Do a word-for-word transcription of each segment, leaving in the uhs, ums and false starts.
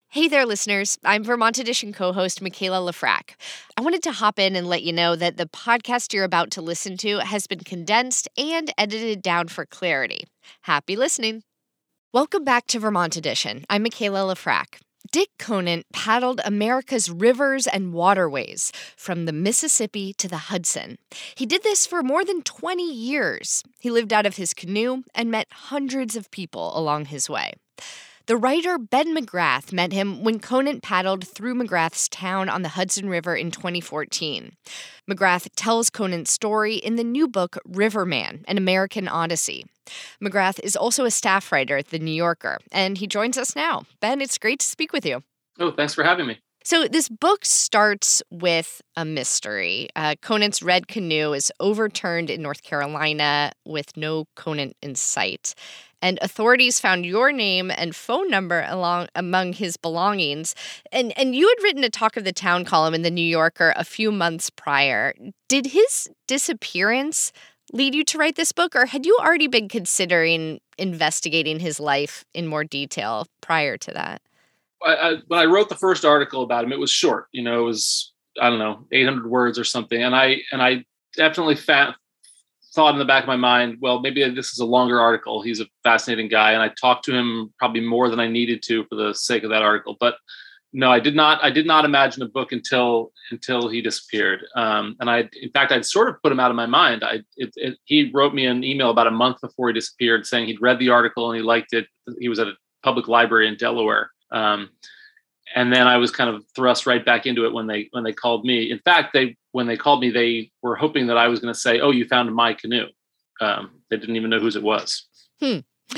Hey there, listeners. I'm Vermont Edition co-host Michaela Lafrac. I wanted to hop in and let you know that the podcast you're about to listen to has been condensed and edited down for clarity. Happy listening. Welcome back to Vermont Edition. I'm Michaela Lafrac. Dick Conant paddled America's rivers and waterways from the Mississippi to the Hudson. He did this for more than twenty years. He lived out of his canoe and met hundreds of people along his way. The writer Ben McGrath met him when Conant paddled through McGrath's town on the Hudson River in twenty fourteen. McGrath tells Conant's story in the new book Riverman, An American Odyssey. McGrath is also a staff writer at The New Yorker, and he joins us now. Ben, it's great to speak with you. Oh, thanks for having me. So this book starts with a mystery. Uh, Conant's red canoe is overturned in North Carolina with no Conant in sight. And authorities found your name and phone number along among his belongings. And and you had written a Talk of the Town column in The New Yorker a few months prior. Did his disappearance lead you to write this book, or had you already been considering investigating his life in more detail prior to that? I, I, when I wrote the first article about him, it was short. You know, it was, I don't know, eight hundred words or something. And I and I definitely fa- thought in the back of my mind, well, maybe this is a longer article. He's a fascinating guy. And I talked to him probably more than I needed to for the sake of that article. But no, I did not. I did not imagine a book until until he disappeared. Um, and I, in fact, I'd sort of put him out of my mind. I, it, it, he wrote me an email about a month before he disappeared, saying he'd read the article and he liked it. He was at a public library in Delaware, um, and then I was kind of thrust right back into it when they when they called me. In fact, they when they called me, they were hoping that I was going to say, "Oh, you found my canoe." Um, they didn't even know whose it was. Hmm.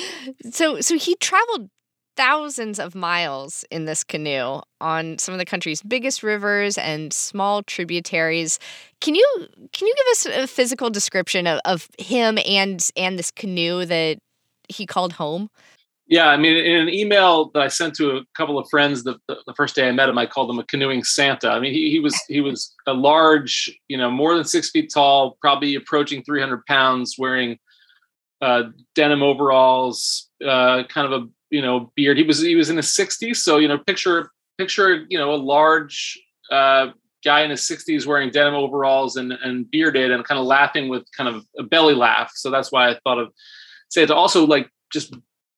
So, so he traveled thousands of miles in this canoe on some of the country's biggest rivers and small tributaries. Can you can you give us a physical description of, of him and and this canoe that he called home? Yeah, I mean, in an email that I sent to a couple of friends the, the, the first day I met him, I called him a canoeing Santa. I mean, he, he was he was a large, you know, more than six feet tall, probably approaching three hundred pounds, wearing uh, denim overalls, uh, kind of a you know, beard. He was he was in his sixties, so you know, picture picture you know a large uh, guy in his sixties wearing denim overalls and and bearded and kind of laughing with kind of a belly laugh. So that's why I thought of Santa. Also, like just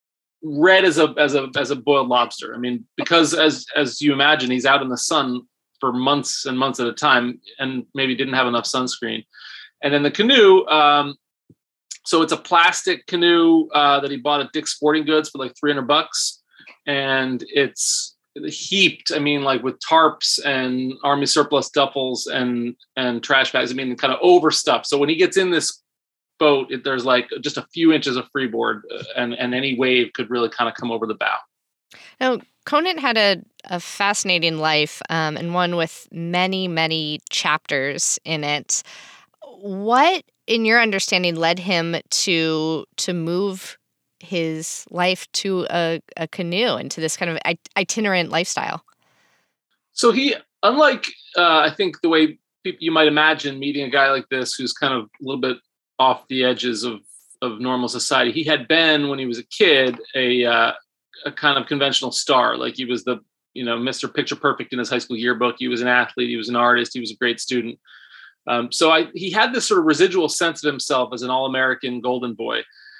red as a as a as a boiled lobster. I mean, because as as you imagine, he's out in the sun for months and months at a time, and maybe didn't have enough sunscreen. And then the canoe. Um, So it's a plastic canoe uh, that he bought at Dick's Sporting Goods for like three hundred bucks. And it's heaped, I mean, like with tarps and army surplus duffels and, and trash bags. I mean, kind of overstuffed. So when he gets in this boat, it, there's like just a few inches of freeboard uh, and, and any wave could really kind of come over the bow. Now, Conant had a, a fascinating life um, and one with many, many chapters in it. What, in your understanding, led him to to move his life to a, a canoe and to this kind of itinerant lifestyle? So he, unlike, uh, I think, the way people, you might imagine meeting a guy like this who's kind of a little bit off the edges of, of normal society, he had been, when he was a kid, a uh, a kind of conventional star. Like he was the, you know, Mister Picture Perfect in his high school yearbook. He was an athlete. He was an artist. He was a great student. Um, so I, he had this sort of residual sense of himself as an all-American golden boy.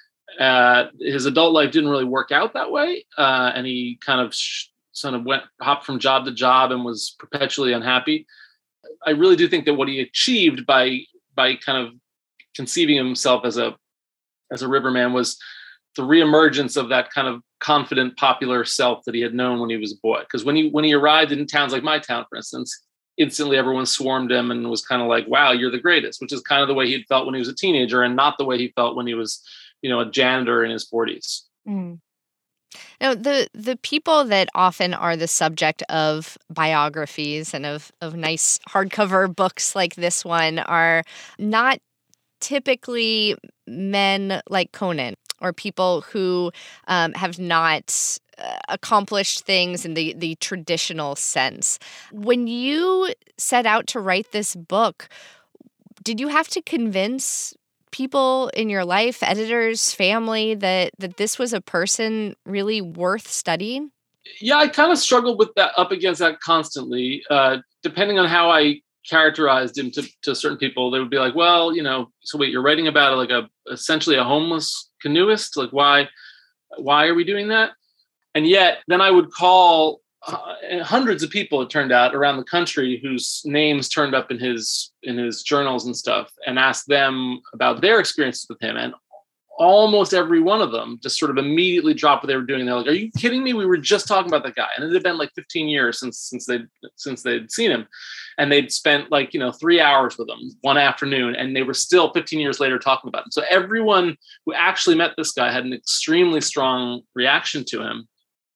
Uh, his adult life didn't really work out that way. Uh, and he kind of sh- sort of went, hopped from job to job and was perpetually unhappy. I really do think that what he achieved by, by kind of conceiving himself as a, as a riverman was the reemergence of that kind of confident, popular self that he had known when he was a boy. Because when he, when he arrived in towns like my town, for instance, instantly everyone swarmed him and was kind of like, wow, you're the greatest, which is kind of the way he'd felt when he was a teenager and not the way he felt when he was, you know, a janitor in his forties. Mm. Now, the the people that often are the subject of biographies and of, of nice hardcover books like this one are not typically men like Conant or people who um, have not uh, accomplished things in the, the traditional sense. When you set out to write this book, did you have to convince people in your life, editors, family, that, that this was a person really worth studying? Yeah, I kind of struggled with that, up against that constantly. Uh, depending on how I characterized him to, to certain people, they would be like, well, you know, so wait, you're writing about like a essentially a homeless canoeist? Like, why, why are we doing that? And yet then I would call uh, hundreds of people, it turned out, around the country whose names turned up in his, in his journals and stuff, and ask them about their experiences with him. And almost every one of them just sort of immediately dropped what they were doing. They're like, "Are you kidding me? We were just talking about that guy." And it had been like fifteen years since since they since they'd seen him, and they'd spent like you know three hours with him one afternoon, and they were still fifteen years later talking about him. So everyone who actually met this guy had an extremely strong reaction to him,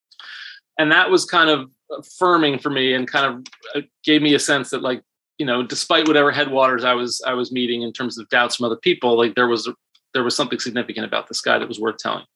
and that was kind of affirming for me, and kind of gave me a sense that like you know, despite whatever headwaters I was I was meeting in terms of doubts from other people, like there was a there was something significant about this guy that was worth telling.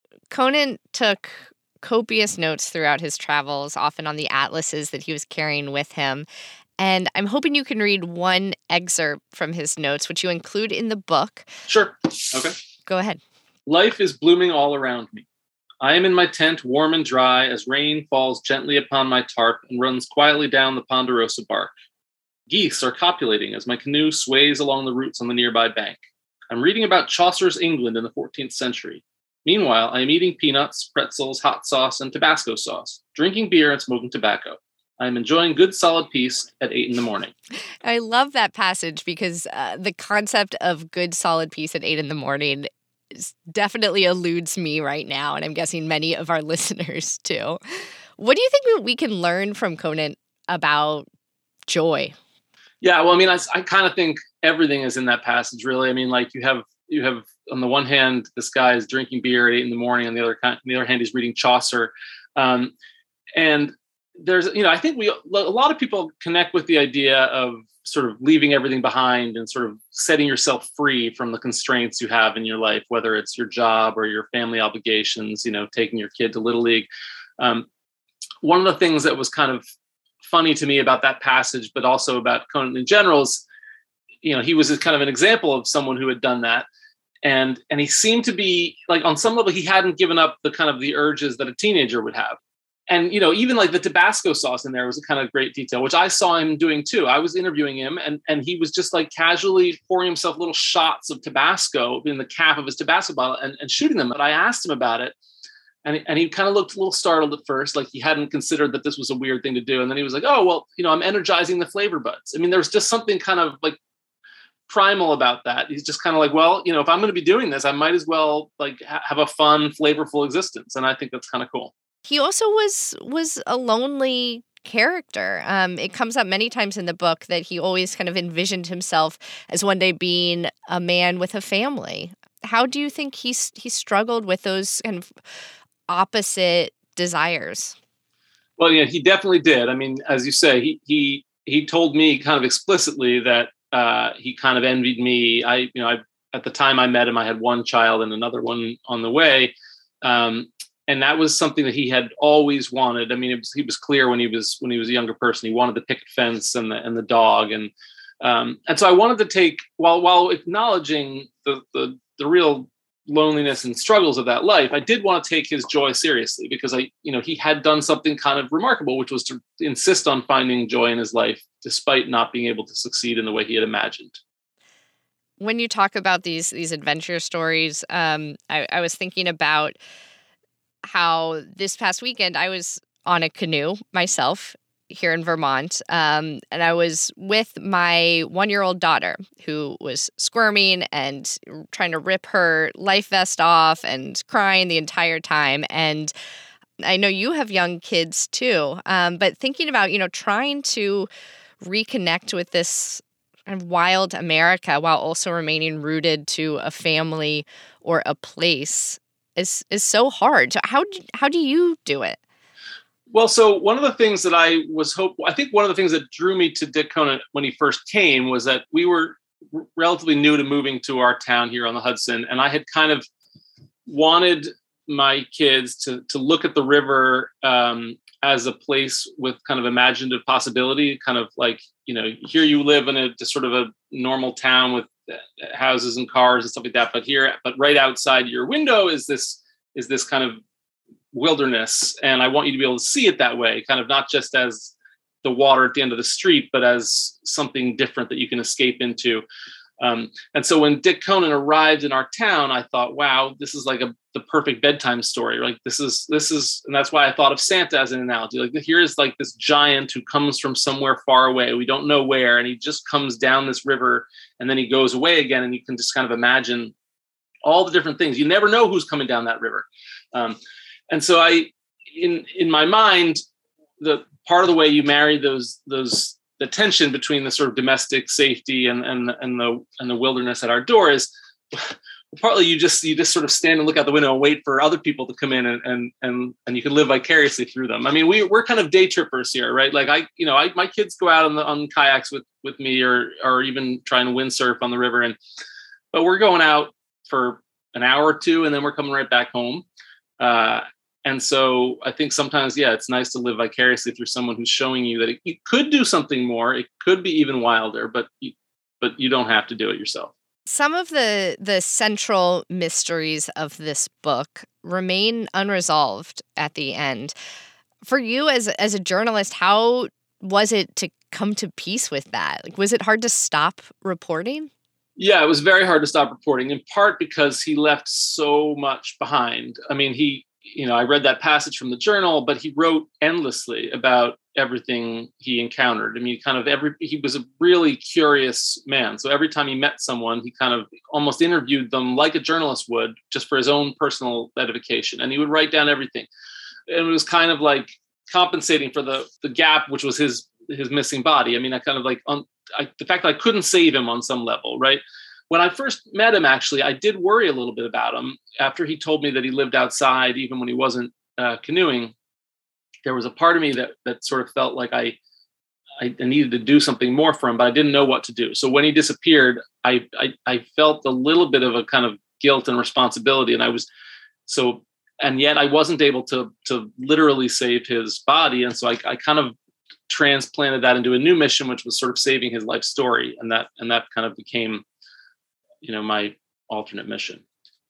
Conan took copious notes throughout his travels, often on the atlases that he was carrying with him. And I'm hoping you can read one excerpt from his notes, which you include in the book. Sure. Okay. Go ahead. Life is blooming all around me. I am in my tent, warm and dry, as rain falls gently upon my tarp and runs quietly down the ponderosa bark. Geese are copulating as my canoe sways along the roots on the nearby bank. I'm reading about Chaucer's England in the fourteenth century. Meanwhile, I am eating peanuts, pretzels, hot sauce, and Tabasco sauce, drinking beer and smoking tobacco. I am enjoying good solid peace at eight in the morning. I love that passage because uh, the concept of good solid peace at eight in the morning is definitely eludes me right now, and I'm guessing many of our listeners too. What do you think we can learn from Conan about joy? Yeah, well, I mean, I, I kind of think everything is in that passage, really. I mean, like you have you have on the one hand, this guy is drinking beer at eight in the morning. On the other on the other hand, he's reading Chaucer, um, and there's you know I think we a lot of people connect with the idea of sort of leaving everything behind and sort of setting yourself free from the constraints you have in your life, whether it's your job or your family obligations. You know, taking your kid to Little League. Um, one of the things that was kind of funny to me about that passage, but also about Conan in general, is, you know, he was kind of an example of someone who had done that. And, and he seemed to be like, on some level, he hadn't given up the kind of the urges that a teenager would have. And, you know, even like the Tabasco sauce in there was a kind of great detail, which I saw him doing too. I was interviewing him and, and he was just like casually pouring himself little shots of Tabasco in the cap of his Tabasco bottle and, and shooting them. But I asked him about it. And he, and he kind of looked a little startled at first, like he hadn't considered that this was a weird thing to do. And then he was like, oh, well, you know, I'm energizing the flavor buds. I mean, there's just something kind of like primal about that. He's just kind of like, well, you know, if I'm going to be doing this, I might as well like ha- have a fun, flavorful existence. And I think that's kind of cool. He also was was a lonely character. Um, it comes up many times in the book that he always kind of envisioned himself as one day being a man with a family. How do you think he's he struggled with those kind of opposite desires? Well, yeah, he definitely did. I mean, as you say, he he he told me kind of explicitly that uh, he kind of envied me. I, you know, I at the time I met him, I had one child and another one on the way, um, and that was something that he had always wanted. I mean, it was, he was clear when he was when he was a younger person. He wanted the picket fence and the and the dog, and um, and so I wanted to take while while acknowledging the the the real loneliness and struggles of that life, I did want to take his joy seriously because I, you know, he had done something kind of remarkable, which was to insist on finding joy in his life, despite not being able to succeed in the way he had imagined. When you talk about these these adventure stories, um, I, I was thinking about how this past weekend I was on a canoe myself here in Vermont, um, and I was with my one-year-old daughter who was squirming and trying to rip her life vest off and crying the entire time. And I know you have young kids too, um, but thinking about, you know, trying to reconnect with this kind of wild America while also remaining rooted to a family or a place is is so hard. So how do, how do you do it? Well, so one of the things that I was hope I think one of the things that drew me to Dick Conan when he first came was that we were r- relatively new to moving to our town here on the Hudson, and I had kind of wanted my kids to to look at the river um, as a place with kind of imaginative possibility, kind of like, you know, here you live in a just sort of a normal town with houses and cars and stuff like that, but here, but right outside your window is this is this kind of wilderness, and I want you to be able to see it that way, kind of not just as the water at the end of the street, but as something different that you can escape into. Um, and so when Dick Conan arrived in our town, I thought, wow, this is like a, the perfect bedtime story. Like this is, this is, and that's why I thought of Santa as an analogy. Like here is like this giant who comes from somewhere far away. We don't know where. And he just comes down this river and then he goes away again. And you can just kind of imagine all the different things. You never know who's coming down that river. Um, and so I, in, in my mind, the part of the way you marry those, those, the tension between the sort of domestic safety and, and, and the, and the wilderness at our door is partly you just, you just sort of stand and look out the window and wait for other people to come in and, and, and, and you can live vicariously through them. I mean, we, we're kind of day trippers here, right? Like I, you know, I, my kids go out on the, on kayaks with, with me or, or even trying to windsurf on the river. And, but we're going out for an hour or two and then we're coming right back home. Uh, And so I think sometimes, yeah, it's nice to live vicariously through someone who's showing you that it, you could do something more. It could be even wilder, but you, but you don't have to do it yourself. Some of the the central mysteries of this book remain unresolved at the end. For you as as a journalist, how was it to come to peace with that? Like, was it hard to stop reporting? Yeah, it was very hard to stop reporting, in part because he left so much behind. I mean, he you know, I read that passage from the journal, but he wrote endlessly about everything he encountered. I mean, kind of every, he was a really curious man. So every time he met someone, he kind of almost interviewed them like a journalist would, just for his own personal edification. And he would write down everything. And it was kind of like compensating for the, the gap, which was his, his missing body. I mean, I kind of like, un, I, the fact that I couldn't save him on some level, right? When I first met him, actually, I did worry a little bit about him. After he told me that he lived outside, even when he wasn't uh, canoeing, there was a part of me that that sort of felt like I, I needed to do something more for him, but I didn't know what to do. So when he disappeared, I, I I felt a little bit of a kind of guilt and responsibility, and I was so, and yet I wasn't able to to literally save his body, and so I, I kind of transplanted that into a new mission, which was sort of saving his life story, and that and that kind of became, you know, my alternate mission.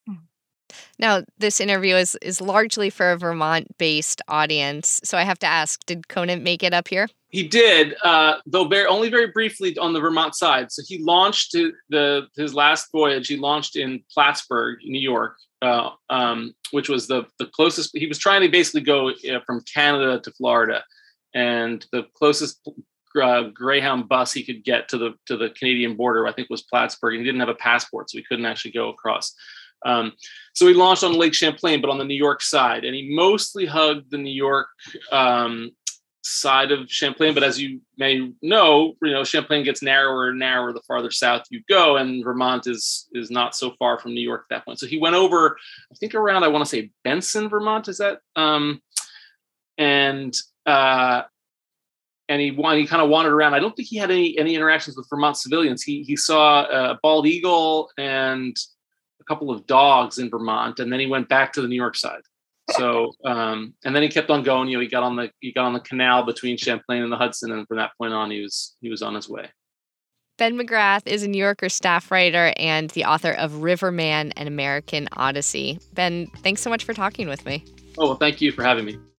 Now, this interview is is largely for a Vermont-based audience, so I have to ask, did Conan make it up here? He did, uh, though very only very briefly on the Vermont side. So he launched the his last voyage. He launched in Plattsburgh, New York, uh, um, which was the the closest. He was trying to basically go uh, from Canada to Florida, and the closest Uh, Greyhound bus he could get to the to the Canadian border, I think, was Plattsburgh. He didn't have a passport, so he couldn't actually go across. Um, so he launched on Lake Champlain, but on the New York side, and he mostly hugged the New York um, side of Champlain. But as you may know, you know Champlain gets narrower and narrower the farther south you go, and Vermont is is not so far from New York at that point. So he went over, I think, around I want to say Benson, Vermont. Is that um, and uh, And he he kind of wandered around. I don't think he had any any interactions with Vermont civilians. He he saw a bald eagle and a couple of dogs in Vermont, and then he went back to the New York side. So um, and then he kept on going. You know, he got on the he got on the canal between Champlain and the Hudson, and from that point on, he was he was on his way. Ben McGrath is a New Yorker staff writer and the author of Riverman: An American Odyssey. Ben, thanks so much for talking with me. Oh, well, thank you for having me.